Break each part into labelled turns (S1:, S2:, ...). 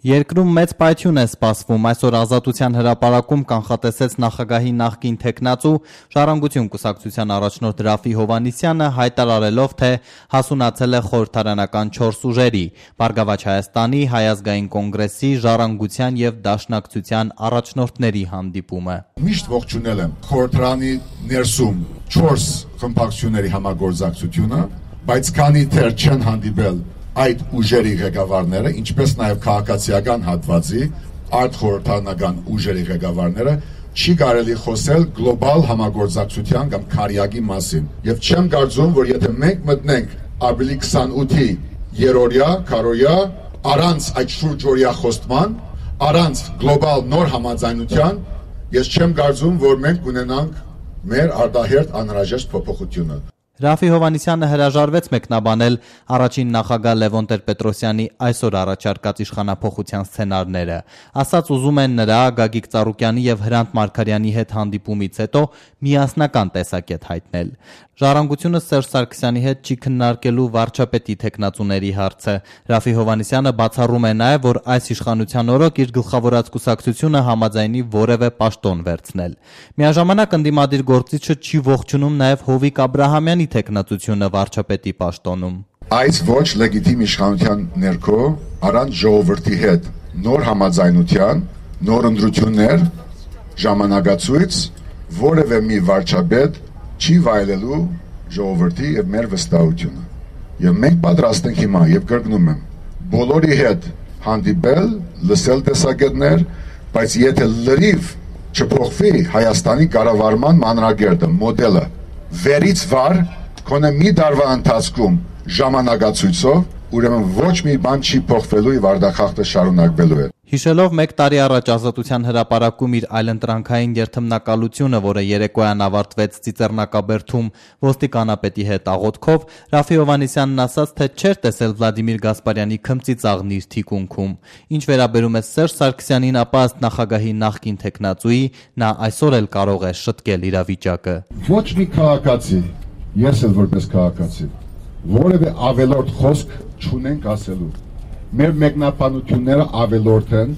S1: Երկրում մեծ պայթյուն է սպասվում, այսօր Ազատության հրապարակում կանխատեսեց նախագահի նախկին թեկնածու Ժառանգություն կուսակցության առաջնորդ Ռաֆի Հովհաննիսյանը հայտարարելով, թե հասունացել է խորհրդարանական 4 ուժերի՝ Բարգավաճ Հայաստանի, Հայ ազգային կոնգրեսի, Ժառանգության եւ Դաշնակցության առաջնորդների հանդիպումը։
S2: Միշտ ողջունել եմ խորհրդարանի ներսում 4 խմբակցությունների համագործակցությունը, բայց քանի դեռ չեն հանդիպել այդ ուժերի ղեկավարները, ինչպես նաև քաղաքացիական հատվածի արտխորհրդարանական ուժերի ղեկավարները, չի կարելի խոսել գլոբալ համագործակցության կամ քարյակի մասին։ Եվ չեմ կարծում, որ եթե մենք մտնենք ավելի 28-ի երրորդյա, քառորդյա, առանց այդ շուրջօրյա խոստման, առանց գլոբալ նոր համաձայնության, ես չեմ կարծում, որ մենք կունենանք մեր արտահերթ անհրաժեշտ փոփոխությունը։
S1: Ռաֆի Հովհաննիսյանը հրաժարվեց մեկնաբանել առաջին նախագահ Լևոն Տեր-Պետրոսյանի այսօր առաջարկած իշխանափոխության սցենարները, ասաց ուզում են նրա, Գագիկ Ծառուկյանի եւ Հրանտ Մարգարյանի հետ հանդիպումից հետո միասնական տեսակետ հայտնել։ Ժառանգությունը Սերժ Սարգսյանի հետ չի քննարկելու վարչապետի թեկնածուների հարցը։ Ռաֆի Հովհաննիսյանը բացառում է նաև, որ այս իշխանության օրոք իր գլխավորած կուսակցությունը համաձայնի որևէ պաշտոն վերցնել։ Միաժամանակ ընդդիմադիր գործիչը չի ողջունում նաև Հովիկ Աբրահամյանի թեկնածությունը վարչապետի պաշտոնում։
S2: Այս ոչ լեգիտիմ իշխանության ներքո առանց ժողովրդի հետ նոր համաձայնության, նոր ընտրություններ, ժամանակացույց որևէ մի վարչապետ չի վայելելու ժողովրդի եւ մեր վստահությունը։ Եվ մենք պատրաստ ենք հիմա եւ կրկնում եմ, բոլորի հետ հանդիպել, լսել տեսակետներ, բայց եթե լրիվ չփոխվի Հայաստանի կառավարման մանրակերտը, մոդելը, վերից վար, քոնե մի տարվա ընթացքում ժամանակացույցով, ուրեմն ոչ մի բան չի փոխվելու եւ արտախախտը շարունակվելու է։
S1: Հիշելով 1 տարի առաջ Ազատության հրապարակում իր այլընտրանքային երթմնակալությունը, որը երեկոյան ավարտվեց Ծիծեռնակաբերդում ոստիկանապետի հետ աղոթքով, Ռաֆի Հովհաննիսյանն ասաց, թե չէր տեսել Վլադիմիր Գասպարյանի քմծիծաղն իր թիկունքում։ Ինչ վերաբերում է Սերժ Սարգսյանին, ապա ըստ նախագահի նախկին թեկնածուի, նա այսօր էլ կարող է շտկել իրավիճակը։
S2: Ոչ մի քաղաքացի, ես էլ որպես քաղաքացի, որևէ ավելորդ խոսք չունենք ասելու։ Մեր մեկնաբանությունները ավելորդ են,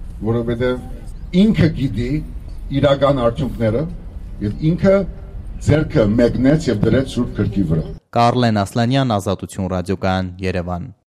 S2: որովհետև ինքը գիտի իրական արդյունքները եւ ինքը ձեռքը մեկնեց եւ դրեց Սուրբ Գրքի վրա։
S1: Կարլեն Ասլանյան, Ազատություն ռադիոկայան, Երևան։